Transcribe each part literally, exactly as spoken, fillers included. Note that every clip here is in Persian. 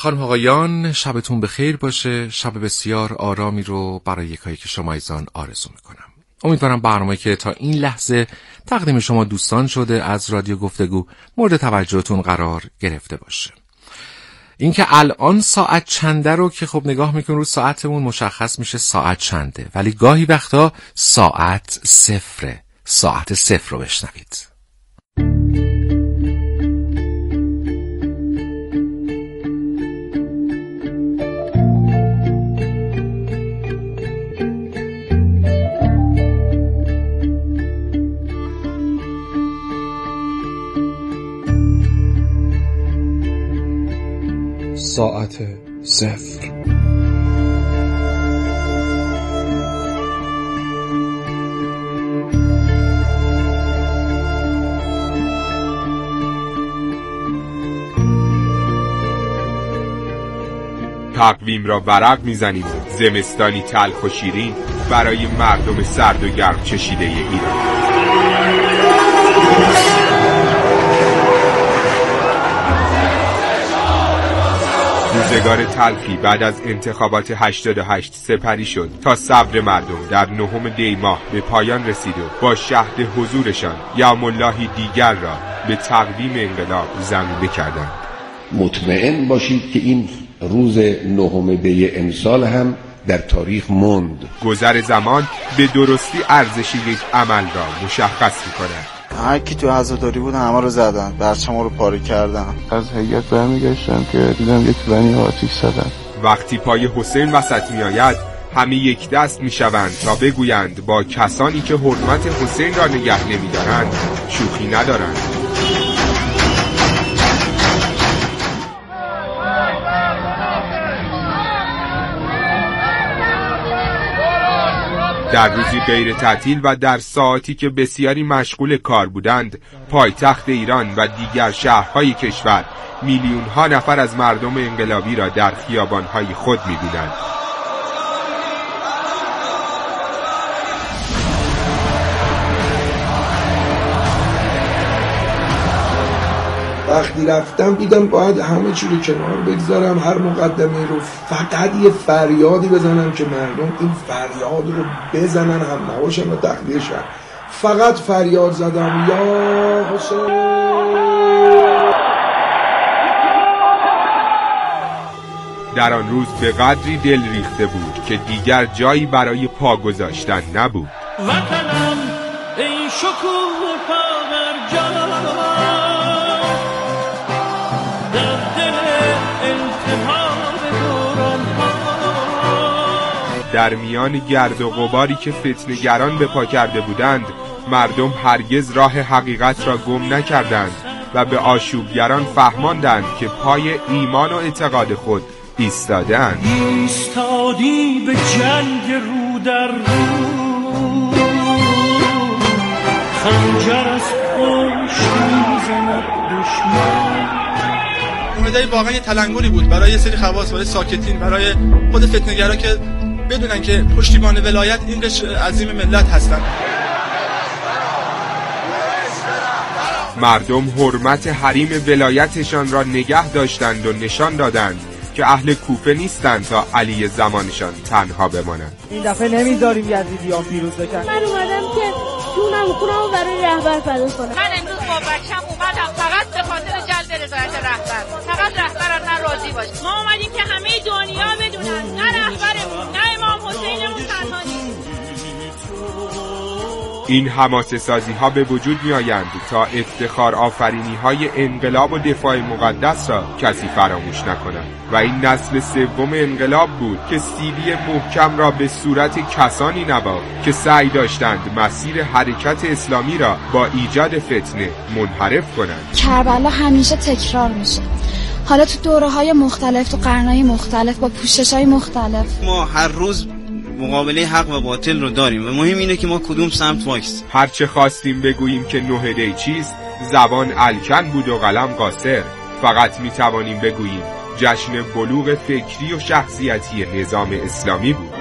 خانم آقایان، شبتون بخیر باشه. شب بسیار آرامی رو برای یکایی که شما ایزان آرزو میکنم. امیدوارم برنامه‌ای که تا این لحظه تقدیم شما دوستان شده از رادیو گفتگو مورد توجهتون قرار گرفته باشه. اینکه الان ساعت چنده رو که خب نگاه میکنیم رو ساعتمون مشخص میشه ساعت چنده، ولی گاهی وقتا ساعت صفره. ساعت صفر رو بشنوید. ساعت صفر. تقویم را ورق میزنیم، زمستانی تلخ و شیرین برای مردم سرد و گرم چشیده ایران. روزگار تلخی بعد از انتخابات هشتاد و هشت سپری شد تا صبر مردم در نهم دی ماه به پایان رسید و با شهد حضورشان یوم اللهی دیگر را به تقویم انقلاب ضمیمه کردند. مطمئن باشید که این روز نهم دی امسال هم در تاریخ ماند. گذر زمان به درستی ارزش یک عمل را مشخص می‌کند. هر کی تو عزاداری بود همه رو زدن، برچم رو پاره کردن. از هیئت برمیگشتم که دیدم یک بنی آتیش زدن. وقتی پای حسین وسط میآید همه یک دست میشوند تا بگویند با کسانی که حرمت حسین را نگه نمی‌دارند شوخی ندارند. در روزی غیر تعطیل و در ساعتی که بسیاری مشغول کار بودند، پایتخت ایران و دیگر شهرهای کشور میلیون ها نفر از مردم انقلابی را در خیابانهای خود می‌دیدند. وقتی رفتم دیدم باید همه چی رو کنار بگذارم، هر مقدمه رو فقط یه فریادی بزنم که مردم این فریاد رو بزنن، هم نباشن و تخلیه شن. فقط فریاد زدم یا حسین. در آن روز به قدری دل ریخته بود که دیگر جایی برای پا گذاشتن نبود. وطنم ای شکوه پاورجان، در میان گرد و غباری که فتنه‌گران به پا کرده بودند، مردم هرگز راه حقیقت را گم نکردند و به آشوبگران فهماندند که پای ایمان و اعتقاد خود ایستادند. ایستادی به جنگ رو در رو، خنجر از پشت می‌زند دشمن. امیدای واقعا یه تلنگری بود برای یه سری خواص، برای ساکتین، برای خود فتنه‌گرا که بدونن که پشتیبان ولایت این قشر عظیم ملت هستن. مردم حرمت حریم ولایتشان را نگه داشتند و نشان دادند که اهل کوفه نیستند تا علی زمانشان تنها بمانند. این دفعه نمیذاریم یزیدیان پیروز بشن. من اومدم که جونم خونمو برای رهبر فدا کنم. من امروز با بچم اومدم فقط به خاطر جلب رضایت رهبر. فقط رهبر از من راضی باشه. ما اومدیم که همه دنیا بدونن نه رهبرمون نه امام حسینمون تنها نیست. این حماسه سازی ها به وجود می آیند تا افتخار آفرینی های انقلاب و دفاع مقدس را کسی فراموش نکند و این نسل سوم انقلاب بود که سیلی محکم را به صورت کسانی نواخت که سعی داشتند مسیر حرکت اسلامی را با ایجاد فتنه منحرف کنند. کربلا همیشه تکرار میشه، حالا تو دوره‌های مختلف، تو قرن‌های مختلف، با پوشش‌های مختلف. ما هر روز مقابله حق و باطل رو داریم و مهم اینه که ما کدوم سمت وایس. هر چه خواستیم بگوییم که نه دی چیست، زبان الکن بود و قلم قاصر. فقط می توانیم بگوییم جشن بلوغ فکری و شخصیتی نظام اسلامی بود.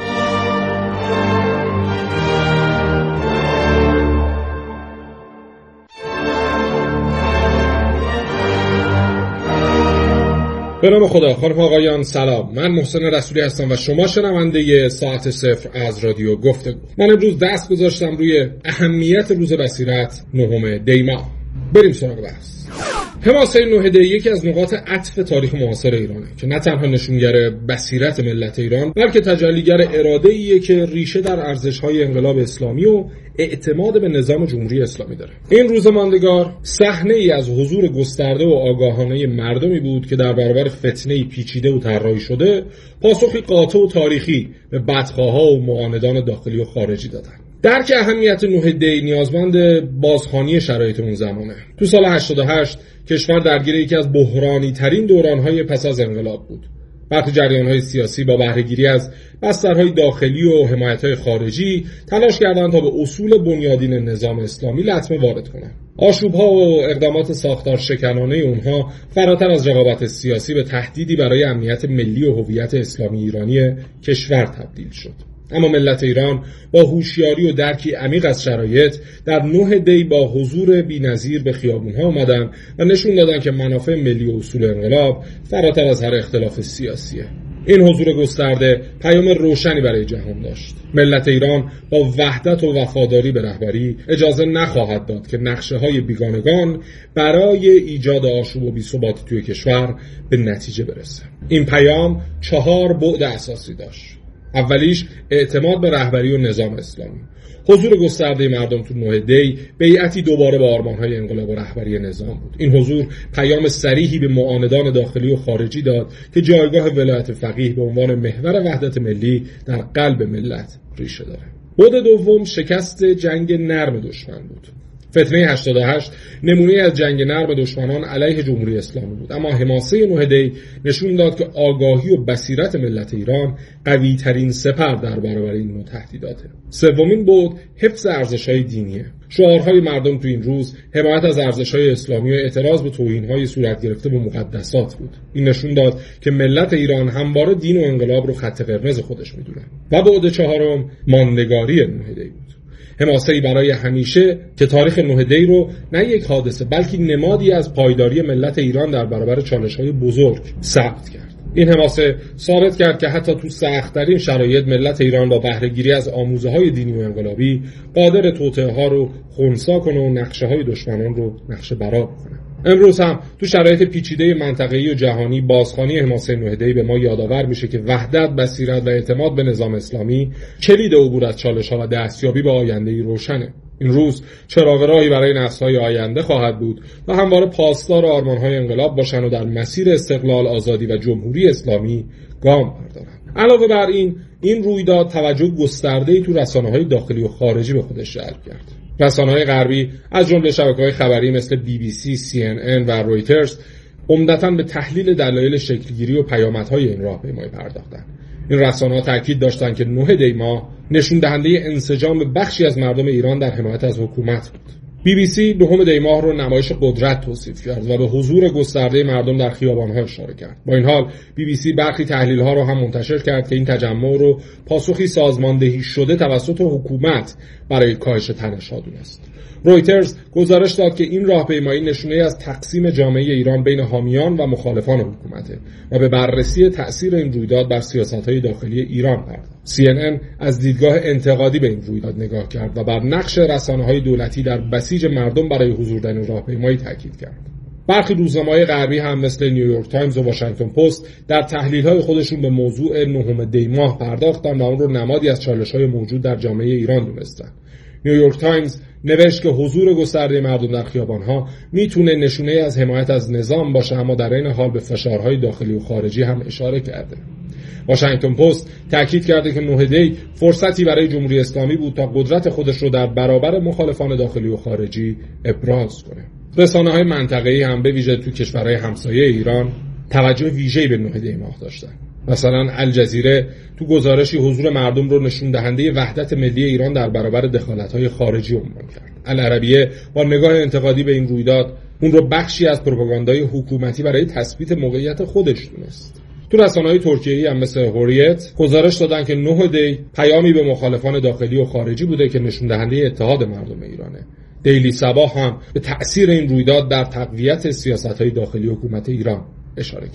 به نام خدا. خانم آقایان سلام، من محسن رسولی هستم و شما شنونده ساعت صفر از رادیو گفتگو. من امروز دست گذاشتم روی اهمیت روز بصیرت نهم دی ماه. بریم سراغ بحث. حماسه نه دی یکی از نقاط عطف تاریخ معاصر ایرانه که نه تنها نشونگر بصیرت ملت ایران بلکه تجلیگر اراده‌ایه که ریشه در ارزش‌های انقلاب اسلامی و اعتماد به نظام جمهوری اسلامی داره. این روز ماندگار صحنه‌ای از حضور گسترده و آگاهانه مردمی بود که در برابر فتنه‌ای پیچیده و طراحی شده پاسخی قاطع و تاریخی به بدخواها و معاندان داخلی و خارجی دادن. درک اهمیت نه دی نیازمند بازخوانی شرایط اون زمانه. تو سال هشتاد و هشت کشور درگیر یکی از بحرانی ترین دوران‌های پس از انقلاب بود. برخی جریان‌های سیاسی با بهره‌گیری از بسترهای داخلی و حمایت‌های خارجی تلاش کردند تا به اصول بنیادین نظام اسلامی لطمه وارد کنند. آشوب‌ها و اقدامات ساختار شکنانه اونها فراتر از رقابت سیاسی به تهدیدی برای امنیت ملی و هویت اسلامی ایرانی کشور تبدیل شد. اما ملت ایران با هوشیاری و درکی عمیق از شرایط در نه دی با حضور بی‌نظیر به خیابون‌ها آمدن و نشون دادن که منافع ملی و اصول انقلاب فراتر از هر اختلاف سیاسیه. این حضور گسترده پیام روشنی برای جهان داشت. ملت ایران با وحدت و وفاداری به رهبری اجازه نخواهد داد که نقشه‌های بیگانگان برای ایجاد آشوب و بی‌ثباتی توی کشور به نتیجه برسه. این پیام چهار بعد اساسی داشت. اولیش اعتماد به رهبری و نظام اسلامی. حضور گسترده مردم تو نه دی بیعتی دوباره با آرمان‌های انقلاب و رهبری نظام بود. این حضور پیام صریحی به معاندان داخلی و خارجی داد که جایگاه ولایت فقیه به عنوان محور وحدت ملی در قلب ملت ریشه داره. بعد دوم شکست جنگ نرم دشمن بود. فتنه هشتاد و هشت نمونه از جنگ نرم دشمنان علیه جمهوری اسلامی بود، اما حماسه نه دی نشون داد که آگاهی و بصیرت ملت ایران قوی ترین سپر در برابر این نوع تهدیداته. سومین بود حفظ ارزش‌های دینیه. شعارهای مردم تو این روز حمایت از ارزش‌های اسلامی و اعتراض به توهین‌های صورت گرفته به مقدسات بود. این نشون داد که ملت ایران همواره دین و انقلاب رو خط قرمز خودش می‌دونن. و بعد چهارم ماندگاری نه دی بود. حماسه‌ای برای همیشه که تاریخ نه دی رو نه یک حادثه بلکه نمادی از پایداری ملت ایران در برابر چالش‌های بزرگ ثبت کرد. این حماسه ثابت کرد که حتی تو سخت‌ترین شرایط ملت ایران با بهره‌گیری از آموزه‌های دینی و انقلابی قادر توطئه‌ها رو خنثی کنه و نقشه‌های دشمنان رو نقشه برآب کنه. امروز هم تو شرایط پیچیده منطقه‌ای و جهانی بازخوانی حماسه نه دی به ما یادآور میشه که وحدت، بصیرت و اعتماد به نظام اسلامی کلید عبور از چالش‌ها و دستیابی به آینده‌ای روشنه. این روز چراغ راهی برای نسل‌های آینده خواهد بود و همواره پاسدار آرمان‌های انقلاب باشن و در مسیر استقلال، آزادی و جمهوری اسلامی گام بردارن. علاوه بر این، این رویداد توجه گسترده‌ای تو رسانه‌های داخلی و خارجی به خودش جلب کرد. رسانه‌های غربی از جمله شبکه‌های خبری مثل بی بی سی، سی ان ان و رویترز عمدتاً به تحلیل دلایل شکل‌گیری و پیامدهای این راهپیمایی پرداختند. این رسانه‌ها تاکید داشتند که نه دی ماه نشون دهنده انسجام بخشی از مردم ایران در حمایت از حکومت بود. بی بی سی نهم دی ماه رو نمایش قدرت توصیف کرد و به حضور گسترده مردم در خیابان‌ها اشاره کرد. با این حال بی بی سی برخی تحلیل‌ها رو هم منتشر کرد که این تجمع رو پاسخی سازماندهی شده توسط حکومت برای کاهش تنش‌ها دونست. رویترز گزارش داد که این راهپیمایی نشونه از تقسیم جامعه ایران بین حامیان و مخالفان حکومته و به بررسی تأثیر این رویداد بر سیاست‌های داخلی ایران پرداخت. سی ان ان از دیدگاه انتقادی به این رویداد نگاه کرد و بر نقش رسانه‌های دولتی در بسیج مردم برای حضور در این راهپیمایی تاکید کرد. برخی روزنامه‌های غربی هم مثل نیویورک تایمز و واشنگتن پست در تحلیل‌های خودشون به موضوع نهم دی ماه پرداختند و اون رو نمادی از چالش‌های موجود در جامعه ایران دونستند. نیویورک تایمز نوشت که حضور گسترده مردم در خیابان‌ها میتونه نشونه از حمایت از نظام باشه، اما در این حال به فشارهای داخلی و خارجی هم اشاره کرده. واشنگتن پست تاکید کرده که نه دی فرصتی برای جمهوری اسلامی بود تا قدرت خودش رو در برابر مخالفان داخلی و خارجی ابراز کنه. رسانه‌های منطقه‌ای هم به ویژه تو کشورهای همسایه ایران توجه ویژه‌ای به نه دی ماه داشتن. مثلا الجزیره تو گزارشی حضور مردم رو نشون دهنده وحدت ملی ایران در برابر دخالت‌های خارجی عنوان کرد. العربیه با نگاه انتقادی به این رویداد اون رو بخشی از پروپاگاندای حکومتی برای تثبیت موقعیت خودش دونست. تو رسانه‌های ترکیه‌ای هم مثل هوریت گزارش دادن که نه دی پیامی به مخالفان داخلی و خارجی بوده که نشون دهنده اتحاد مردم ایرانه. دیلی صباح هم به تأثیر این رویداد در تقویت سیاست‌های داخلی حکومت ایران اشاره کرد.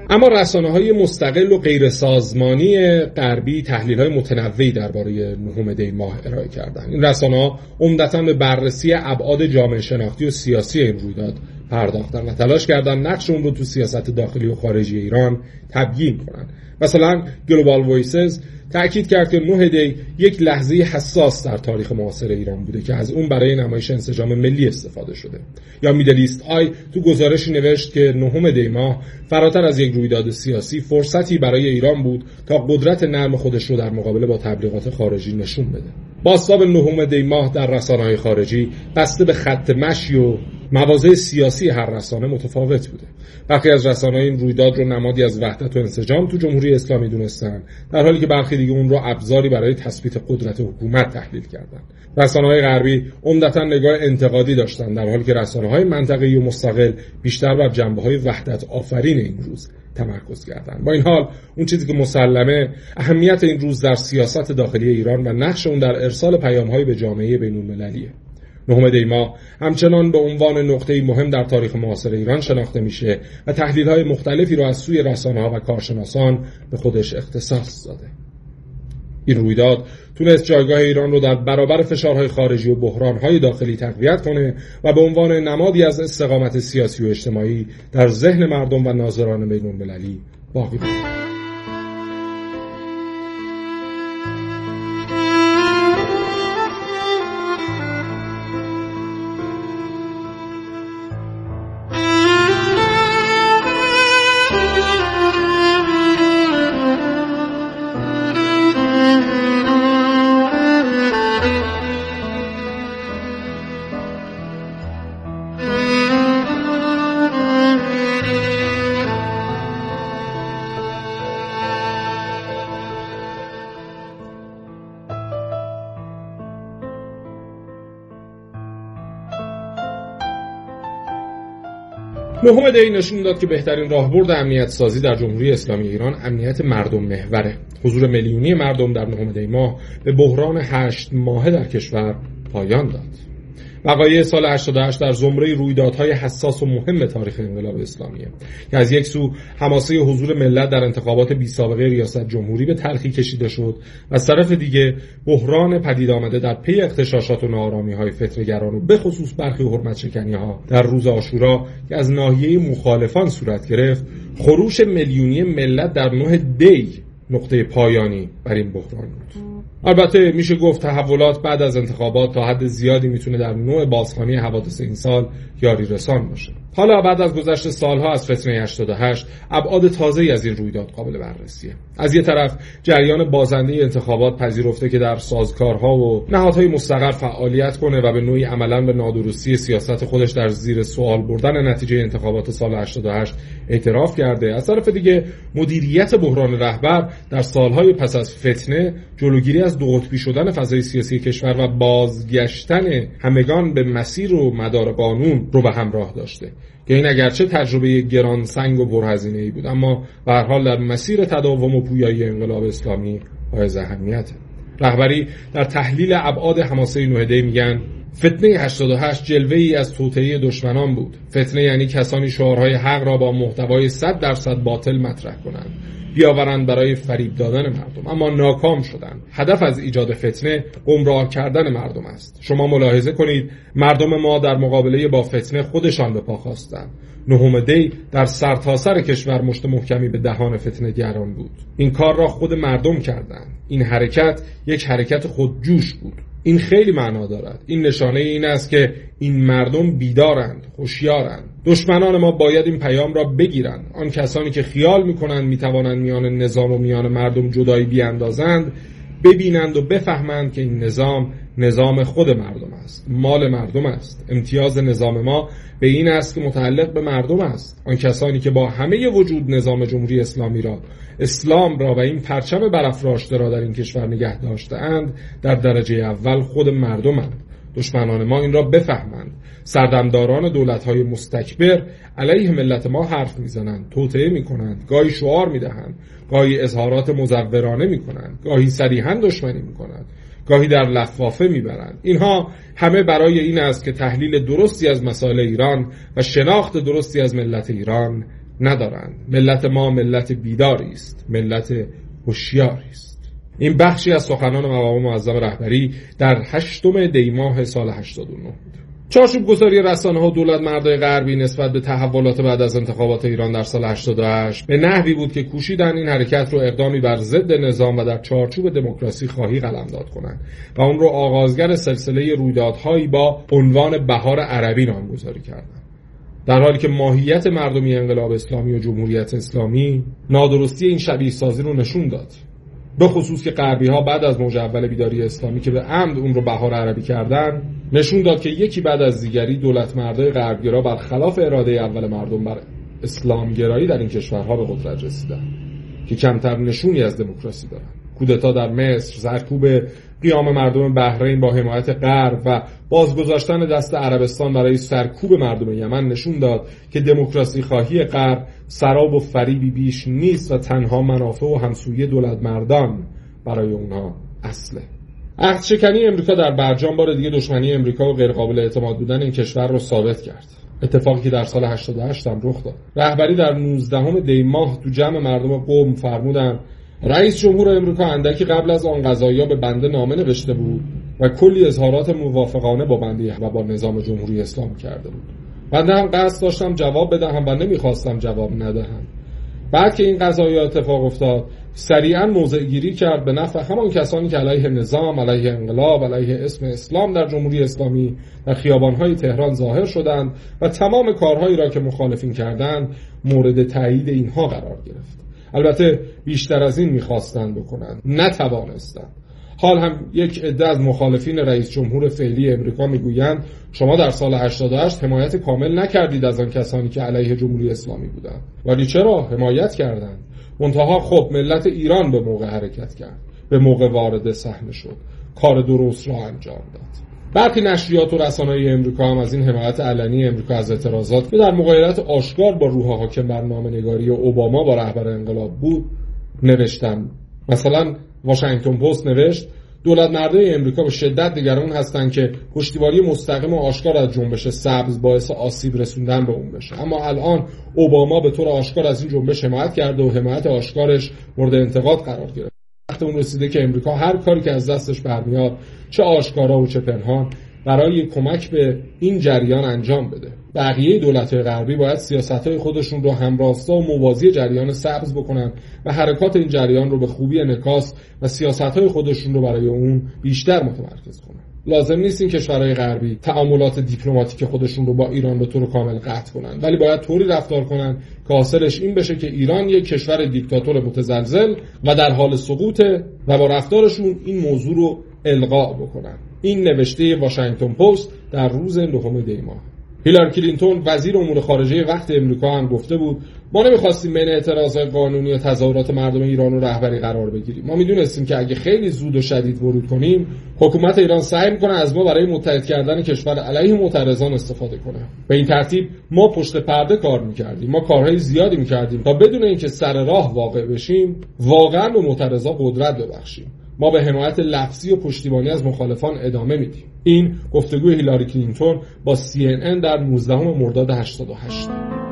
اما رسانه‌های مستقل و غیر سازمانی غربی تحلیل‌های متنوعی درباره نهم دی ماه ارائه کردند. این رسانه‌ها عمدتاً به بررسی ابعاد جامعه شناختی و سیاسی این رویداد پرداختن و تلاش کردن نقش اون رو تو سیاست داخلی و خارجی ایران تبیین کنن. مثلا گلوبال وایسز تأکید کرد که نه دی یک لحظه حساس در تاریخ معاصر ایران بوده که از اون برای نمایش انسجام ملی استفاده شده. یا میدل ایست آی تو گزارشی نوشت که نهم دی ماه فراتر از یک رویداد سیاسی فرصتی برای ایران بود تا قدرت نرم خودش رو در مقابله با تبلیغات خارجی نشون بده. بازتاب نهم دی ماه در رسانه‌های خارجی بسته به خط مشی و مواضع سیاسی هر رسانه متفاوت بوده. برخی از رسانه‌ها این رویداد رو نمادی از وحدت و انسجام تو جمهوری اسلامی دونستن، در حالی که برخی دیگه اون رو ابزاری برای تثبیت قدرت حکومت تحلیل کردن. رسانه‌های غربی عمدتاً نگاه انتقادی داشتن، در حالی که رسانه‌های منطقه‌ای و مستقل بیشتر بر جنبه‌های وحدت آفرین این روز تمرکز کردن. با این حال اون چیزی که مسلمه اهمیت این روز در سیاست داخلی ایران و نقش اون در ارسال پیام‌های به جامعه بین‌المللیه. نهم دی ماه همچنان به عنوان نقطه‌ای مهم در تاریخ معاصر ایران شناخته میشه و تحلیل‌های مختلفی رو از سوی رسانه‌ها و کارشناسان به خودش اختصاص داده. این رویداد تونست جایگاه ایران رو در برابر فشارهای خارجی و بحران‌های داخلی تقویت کنه و به عنوان نمادی از استقامت سیاسی و اجتماعی در ذهن مردم و ناظران بین‌المللی باقی بمونه. نهم دی نشون داد که بهترین راهبرد امنیت سازی در جمهوری اسلامی ایران امنیت مردم محوره. حضور میلیونی مردم در نهم دی ماه به بحران هشت ماهه در کشور پایان داد. وقایع سال هشتاد و هشت در زمره رویدادهای حساس و مهم تاریخ انقلاب اسلامیه که از یک سو حماسه حضور ملت در انتخابات بی سابقه ریاست جمهوری به تلخی کشیده شد و از طرف دیگه بحران پدید آمده در پی اغتشاشات و ناآرامی‌های فتنه‌گران و به خصوص برخی حرمت‌شکنی‌ها در روز عاشورا که از ناحیه مخالفان صورت گرفت، خروش میلیونی ملت در نه دی نقطه پایانی بر این بحران بود. البته میشه گفت تحولات بعد از انتخابات تا حد زیادی میتونه در نوع بازخوانی حوادث این سال یاری رسان باشه. حالا بعد از گذشت سالها از فتنه هشتاد و هشت، ابعاد تازه‌ای از این رویداد قابل بررسیه. از یک طرف جریان بازنده انتخابات پذیرفته که در سازکارها و نهادهای مستقر فعالیت کنه و به نوعی عملاً به نادرستی سیاست خودش در زیر سوال بردن نتیجه انتخابات سال هشتاد و هشت اعتراف کرده. از طرف دیگه مدیریت بحران رهبر در سالهای پس از فتنه جلوگیری از دو قطبی شدن فضای سیاسی کشور و بازگشتن همگان به مسیر و مدار قانون رو به همراه داشته که این اگرچه تجربه گران سنگ و پرهزینه‌ای بود، اما به هر حال در مسیر تداوم و پویایی انقلاب اسلامی حائز اهمیته. رهبری در تحلیل ابعاد حماسه نه دی میگن فتنه هشتاد و هشت جلوه‌ای از توطئه دشمنان بود. فتنه یعنی کسانی شعارهای حق را با محتوای صد درصد باطل مطرح کنند، بیاورند برای فریب دادن مردم، اما ناکام شدند. هدف از ایجاد فتنه گمراه کردن مردم است. شما ملاحظه کنید مردم ما در مقابله با فتنه خودشان به پا خواستند. نهم دی در سرتاسر کشور مشت محکمی به دهان فتنه گران بود. این کار را خود مردم کردند. این حرکت یک حرکت خودجوش بود. این خیلی معنا دارد. این نشانه این است که این مردم بیدارند، هوشیارند. دشمنان ما باید این پیام را بگیرند. آن کسانی که خیال می‌کنند می‌توانند میان نظام و میان مردم جدایی بیاندازند، ببینند و بفهمند که این نظام نظام خود مردم است، مال مردم است. امتیاز نظام ما به این است که متعلق به مردم است. آن کسانی که با همه وجود نظام جمهوری اسلامی را، اسلام را و این پرچم برافراشته را در این کشور نگه داشته‌اند، در درجه اول خود مردمند. دشمنان ما این را بفهمند. سردمداران دولت‌های مستکبر علیه ملت ما حرف می‌زنند، توطئه می‌کنند، گاهی شعار می‌دهند، گاهی اظهارات مزورانه می‌کنند، گاهی صریحاً دشمنی می‌کنند، گاهی در لفافه می‌برند. اینها همه برای این است که تحلیل درستی از مسائل ایران و شناخت درستی از ملت ایران ندارند. ملت ما ملت بیداری است، ملت هوشیاری است. این بخشی از سخنان مقام معظم رهبری در هشتم دی ماه سال هشتاد و نه بود. چارچوب گذاری رسانه‌ها و دولت مردای غربی نسبت به تحولات بعد از انتخابات ایران در سال هشتاد و هشت به نحوی بود که کوشیدن این حرکت رو اقدامی بر ضد نظام و در چارچوب دموکراسی خواهی قلمداد کنند و اون رو آغازگر سلسله رویدادهایی با عنوان بهار عربی نامگذاری کردند. در حالی که ماهیت مردمی انقلاب اسلامی و جمهوریت اسلامی نادرستی این شبیه سازی رو نشون داد. به خصوص که غربی ها بعد از موج اول بیداری اسلامی که به عمد اون رو بهار عربی کردن نشون داد که یکی بعد از دیگری دولت مردای غربگرا برخلاف اراده اول مردم بر اسلامگرایی در این کشورها به قدرت رسیدن که کمتر نشونی از دموکراسی دارن. کودتا در مصر، سرکوب قیام مردم بحرین با حمایت غرب و بازگذاشتن دست عربستان برای سرکوب مردم یمن نشون داد که دموکراسی خواهی غرب سراب و فریبی بیش نیست و تنها منافع و همسویی دولت مردان برای اونها اصله. عهد شکنی امریکا در برجام بار دیگه دشمنی امریکا و غیر قابل اعتماد بودن این کشور رو ثابت کرد. اتفاقی که در سال هشتاد و هشت هم رخ داد. رهبری در نوزدهم دی ماه تو جمع مردم قم فرمودن رئیس جمهور امریکا اندکی قبل از آن قضایا به بنده نامه نوشته بود و کلی اظهارات موافقانه با بنده و با نظام جمهوری اسلام کرده بود. بنده هم قصد داشتم جواب بدهم و نمیخواستم جواب ندهم. بعد که این قضایا اتفاق افتاد سریعا موضع گیری کرد به نفع همان کسانی که علیه نظام، علیه انقلاب، علیه اسم اسلام در جمهوری اسلامی در خیابان‌های تهران ظاهر شدند و تمام کارهایی را که مخالفین کردند مورد تایید اینها قرار گرفت. البته بیشتر از این می‌خواستند بکنند، نتوانستند. حال هم یک عده از مخالفین رئیس جمهور فعلی امریکا میگویند شما در سال هشتاد و هشت حمایت کامل نکردید از آن کسانی که علیه جمهوری اسلامی بودند. ولی چرا حمایت کردند؟ منتها خب ملت ایران به موقع حرکت کرد، به موقع وارد صحنه شد، کار درست را انجام داد. برخی نشریات و رسانه‌های امریکا هم از این حمایت علنی امریکا از اعتراضات که در مغایرت آشکار با روح حاکم بر نامه‌نگاری اوباما با رهبر انقلاب بود نوشتند. مثلا واشنگتن پست نوشت دولت مردای امریکا به شدت نگران هستند که پشتیبانی مستقیم و آشکار از جنبش سبز باعث آسیب رسوندن به اون بشه، اما الان اوباما به طور آشکار از این جنبش حمایت کرده و حمایت آشکارش مورد انتقاد قرار گرفت. وقت اون رسیده که امریکا هر کاری که از دستش برمیاد چه آشکارا و چه پنهان برای کمک به این جریان انجام بده. بقیه دولت‌های غربی باید سیاست‌های خودشون رو همراستا و موازی جریان سبز بکنن و حرکات این جریان رو به خوبی انعکاس و سیاست‌های خودشون رو برای اون بیشتر متمرکز کنن. لازم نیست این کشورهای غربی تعاملات دیپلماتیک خودشون رو با ایران به طور کامل قطع کنن، ولی باید طوری رفتار کنن که حاصلش این بشه که ایران یک کشور دیکتاتور متزلزل و در حال سقوطه و با رفتارشون این موضوع رو الغا بکنن. این نوشته واشنگتن پست در روز نهم دی ماه. هیلاری کلینتون وزیر امور خارجه وقت امریکا هم گفته بود ما نمیخواستیم بین اعتراضات قانونی و تظاهرات مردم ایران و رهبری قرار بگیریم. ما میدونستیم که اگه خیلی زود و شدید ورود کنیم حکومت ایران سعی میکنه از ما برای متحد کردن کشور علیه معترضان استفاده کنه. به این ترتیب ما پشت پرده کار میکردیم، ما کارهای زیادی میکردیم تا بدون اینکه سر راه واقع بشیم واقعا به معترضا قدرت ببخشیم. ما به حمایت لفظی و پشتیبانی از مخالفان ادامه میدیم. این گفتگوی هیلاری کلینتون با سی ان ان در نوزدهم مرداد هشتاد و هشت.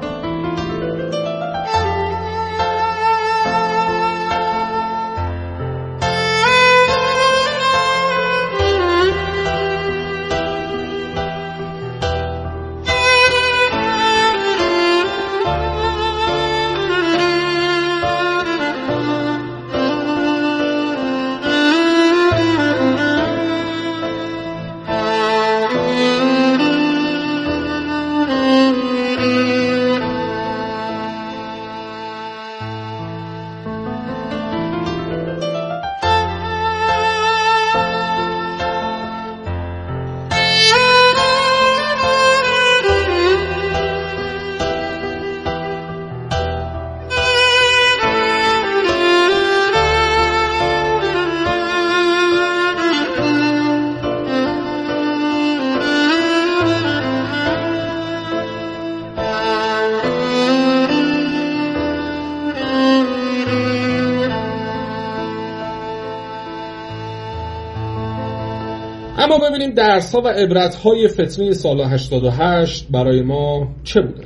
اما ببینیم درس ها و عبرت های فتنه سال هشتاد و هشت برای ما چه بوده.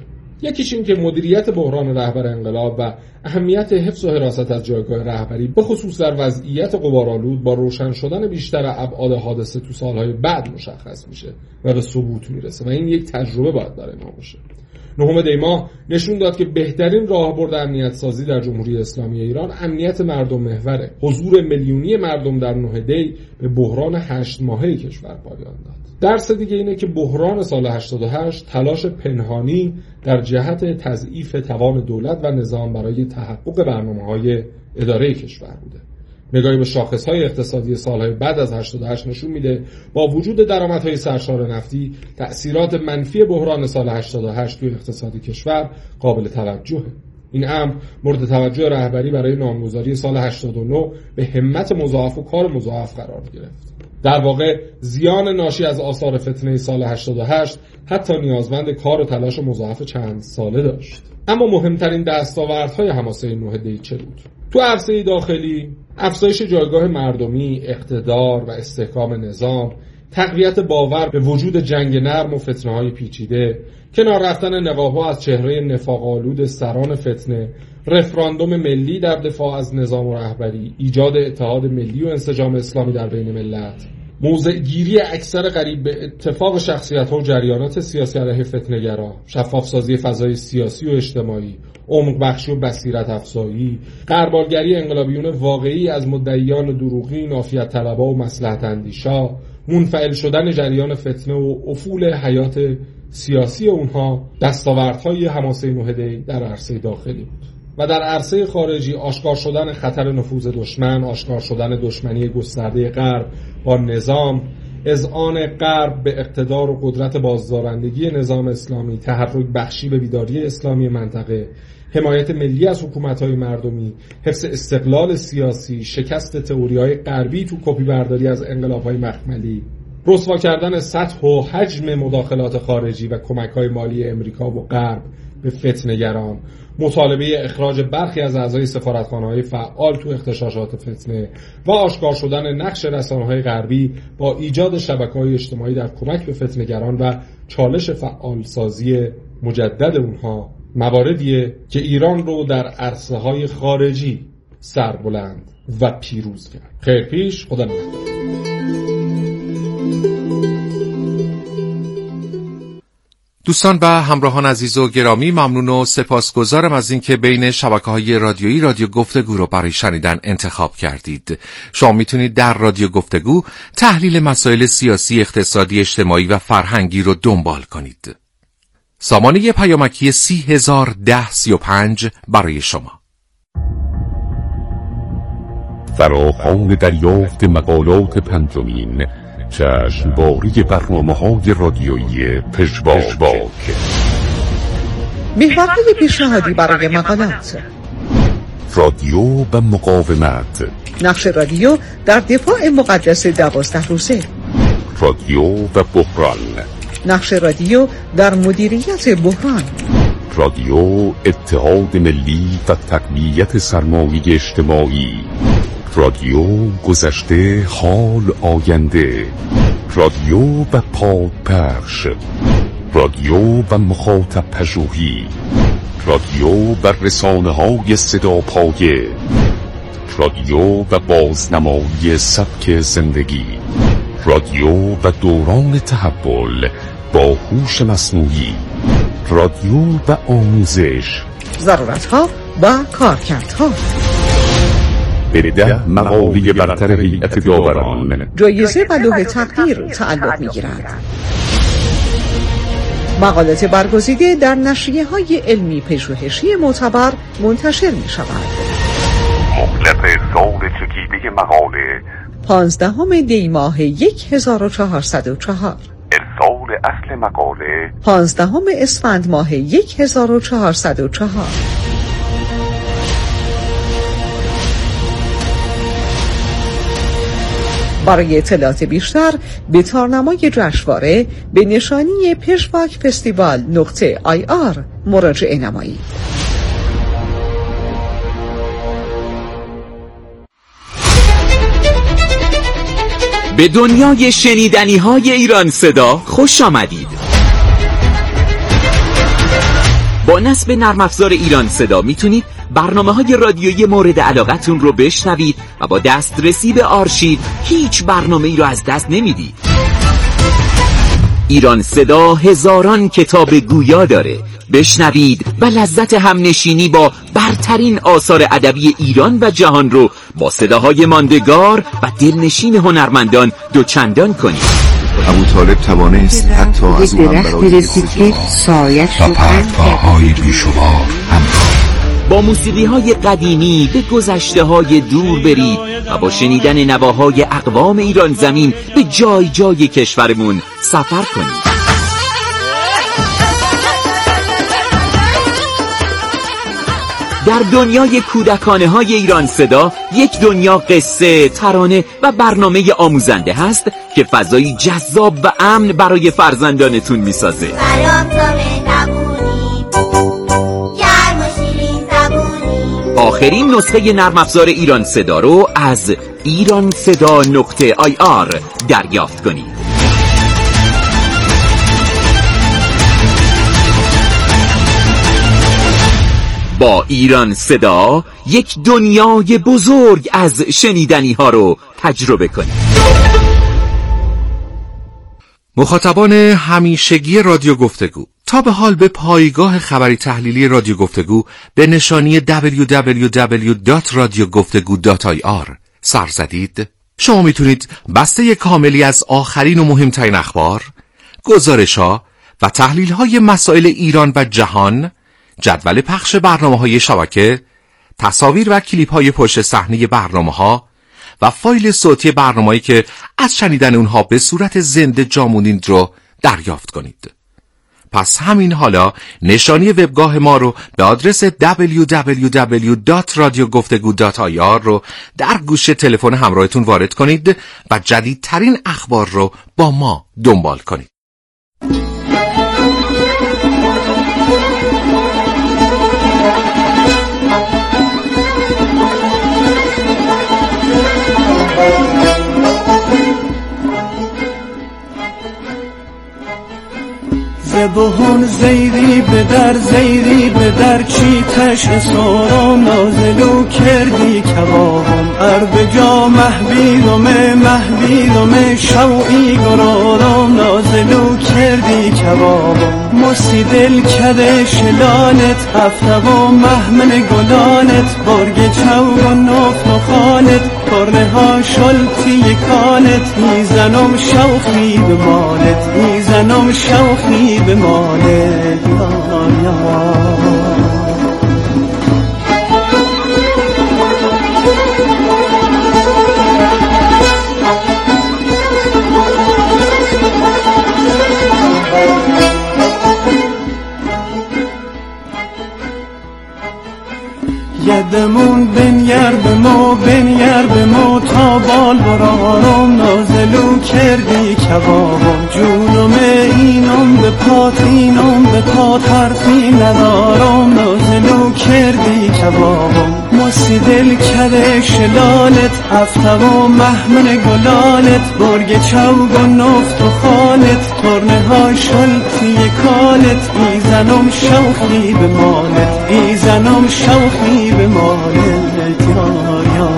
یکیش این که مدیریت بحران رهبر انقلاب و اهمیت حفظ و حراست از جایگاه رهبری به خصوص در وضعیت غبارآلود با روشن شدن بیشتر ابعاد حادثه تو سالهای بعد مشخص میشه و به ثبوت میرسه و این یک تجربه باید برای ما باشه. نهم دی ماه نشون داد که بهترین راهبرد امنیت سازی در جمهوری اسلامی ایران امنیت مردم محوره. حضور میلیونی مردم در نه دی به بحران هشت ماهه کشور پایان داد. درس دیگه اینه که بحران سال هشتاد و هشت تلاش پنهانی در جهت تضعیف توان دولت و نظام برای تحقق برنامه‌های اداره کشور بوده. نگاهی به شاخص‌های اقتصادی سالهای بعد از هشتاد و هشت نشون میده با وجود درآمدهای سرشار نفتی، تأثیرات منفی بحران سال هشتاد و هشت توی اقتصاد کشور قابل توجهه. این امر مورد توجه رهبری برای نامگذاری سال هشتاد و نه به همت مضاعف و کار مضاعف قرار گرفت. در واقع زیان ناشی از آثار فتنه سال هشتاد و هشت حتی نیازمند کار و تلاش مضاعف چند ساله داشت. اما مهمترین دستاوردهای حماسه نه دی چه بود؟ تو عرصه داخلی، افزایش جایگاه مردمی، اقتدار و استحکام نظام، تقویت باور به وجود جنگ نرم و فتنه‌های پیچیده، کنار رفتن نقاب‌ها از چهره نفاق‌آلود سران فتنه، رفراندوم ملی در دفاع از نظام و رهبری، ایجاد اتحاد ملی و انسجام اسلامی در بین ملت، موضع گیری اکثر قریب به اتفاق شخصیت‌ها و جریانات سیاسی علیه فتنه‌گرا، شفاف‌سازی فضای سیاسی و اجتماعی، عمق بخشی و بصیرت افزایی، غربالگری انقلابیون واقعی از مدعیان دروغین، عافیت طلبا و مصلحت اندیشا، منفعل شدن جریان فتنه و افول حیات سیاسی اونها دستاوردهای حماسه نه دی در عرصه داخلی بود. و در عرصه خارجی آشکار شدن خطر نفوذ دشمن، آشکار شدن دشمنی گسترده غرب با نظام، اذعان غرب به اقتدار و قدرت بازدارندگی نظام اسلامی، تحرک بخشی به بیداری اسلامی منطقه، حمایت ملی از حکومت‌های مردمی، حفظ استقلال سیاسی، شکست تئوری‌های غربی تو کپی برداری از انقلاب‌های مخملی، رسوا کردن سطح و حجم مداخلات خارجی و کمک‌های مالی امریکا و غرب به فتنه‌گران، مطالبه اخراج برخی از اعضای سفارتخانه‌های فعال تو اغتشاشات فتنه و آشکار شدن نقش رسانه‌های غربی با ایجاد شبکه‌های اجتماعی در کمک به فتنه‌گران و چالش فعالسازی مجدد اونها، مواردیه که ایران رو در عرصه‌های خارجی سربلند و پیروز کرد. خیر پیش، خدا نگهدار. دوستان و همراهان عزیز و گرامی، ممنون و سپاسگزارم از اینکه بین شبکه‌های رادیویی رادیو گفتگو رو برای شنیدن انتخاب کردید. شما میتونید در رادیو گفتگو تحلیل مسائل سیاسی، اقتصادی، اجتماعی و فرهنگی رو دنبال کنید. سامانه پیامکی سی هزار ده سی و پنج برای شما. فراخوان دریافت مقالات پنجمین چشمباری برنامه‌های رادیویی پژواک. محورهای پیشنهادی برای مقالات: رادیو و مقاومت، نقش رادیو در دفاع مقدس دوازده روزه، رادیو و بحران، نقش رادیو در مدیریت بحران، رادیو اتحاد ملی و تقویت سرمایه اجتماعی، رادیو گذشته، حال، آینده، رادیو و پادپخش، رادیو و مخاطب پژوهی، رادیو و رسانه‌های صداپایه، رادیو و بازنمایی سبک زندگی، رادیو و دوران تحول با هوش مصنوعی، رادیو و آموزش، ضرورت‌ها و کارکردها. به ده مقاله برتر هیئت داوران جایزه و لوح تقدیر تعلق می‌گیرد. مقالات برگزیده در نشریه‌های علمی پژوهشی معتبر منتشر می‌شود. مهلت سال چکیده مقاله پانزدهم دی ماه هزار و چهارصد و چهار. ارسال اصل مقاله پانزدهم اسفند ماه هزار و چهارصد و چهار. برای اطلاعات بیشتر به تارنمای جشنواره به نشانی پژواک فستیوال نقطه آی آر مراجعه نمایید. به دنیای شنیدنی های ایران صدا خوش آمدید. با نصب نرم افزار ایران صدا میتونید برنامه‌های رادیویی مورد علاقتون رو بشنوید و با دسترسی به آرشیو هیچ برنامه‌ای رو از دست نمیدید. ایران صدا هزاران کتاب گویا داره. بشنوید و لذت همنشینی با برترین آثار ادبی ایران و جهان رو با صداهای ماندگار و دلنشین هنرمندان دوچندان کنید. ابو طالب توانست حتی از او هم برای که سایش و پرتگاه‌های بیشمار همراه با موسیقی های قدیمی به گذشته های دور برید و با شنیدن نواهای اقوام ایران زمین به جای جای کشورمون سفر کنید. در دنیای کودکانه های ایران صدا یک دنیا قصه، ترانه و برنامه آموزنده هست که فضایی جذاب و امن برای فرزندانتون میسازه. آخرین نسخه نرم افزار ایران صدا رو از ایران صدا نقطه آی آر دریافت کنید. با ایران صدا یک دنیای بزرگ از شنیدنی ها رو تجربه کنید. مخاطبان همیشگی رادیو گفتگو، تا به حال به پایگاه خبری تحلیلی رادیو گفتگو به نشانی دبلیو دبلیو دبلیو دات رادیو گفتگو دات آی آر سر زدید؟ شما میتونید بسته کاملی از آخرین و مهمترین اخبار، گزارش‌ها و تحلیل‌های مسائل ایران و جهان، جدول پخش برنامه‌های شبکه، تصاویر و کلیپ‌های پشت صحنه برنامه‌ها و فایل صوتی برنامه‌ای که از شنیدن اونها به صورت زنده جا موندید رو دریافت کنید. پس همین حالا نشانی وبگاه ما رو به آدرس دبلیو دبلیو دبلیو دات رادیو گفتگو دات آی آر رو در گوشه تلفن همراهتون وارد کنید و جدیدترین اخبار رو با ما دنبال کنید. زبهون زیری به در زیری به در چی تش سارم نازلو کردی کبابم ارب جا محبیلم محبیلم شوعی گرارم نازلو کردی کبابم مسی دل کده شلانت هفته و محمن گلانت برگ چوگ و نفت و خانت کرنه ها شلتی کانت میزنم شوخی به مالت میزنم شوخی به مالت یا یا یدمون بنیر به ما بنیر به ما تا بال برارم نازلو کردی کبابم جونم اینم به پات اینم به پات حرفی ندارم نازلو کردی کبابم مسی دل کده شلالت هفته و محمن گلالت برگ چوگ و نفت و خانت کرنه ها شلتی کانت ایزنم شوخی به مالت ایزنم شوخی به مالت یا یا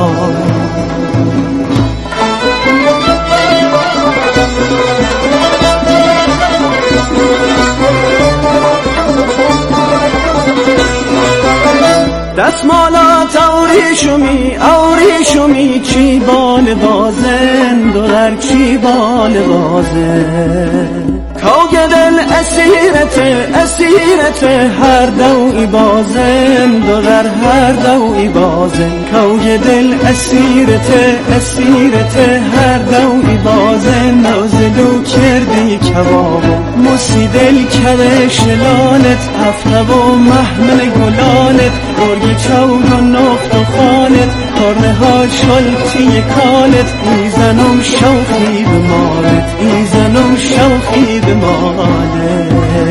دستمالات اوریشمی اوریشمی چی بال بازن دلار چی بال بازن کوگ دل اسیرت اسیرت هر دوی بازن دلار هر دوی بازن کوگ دل اسیرت اسیرت هر دوی بازن نازلو کردی کباب مسی دل کده شلانت هفته و محمل گلانت برگ چوگ و نفت و خانت کرنه ها شلتی کانت ایزنم شوخی به مالت ایزنم شوخی به مالت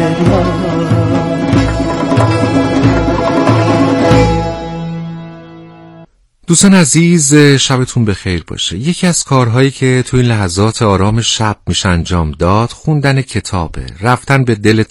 دوستان عزیز، شبتون بخیر باشه. یکی از کارهایی که تو این لحظات آرام شب میشه انجام داد خوندن کتابه، رفتن به دل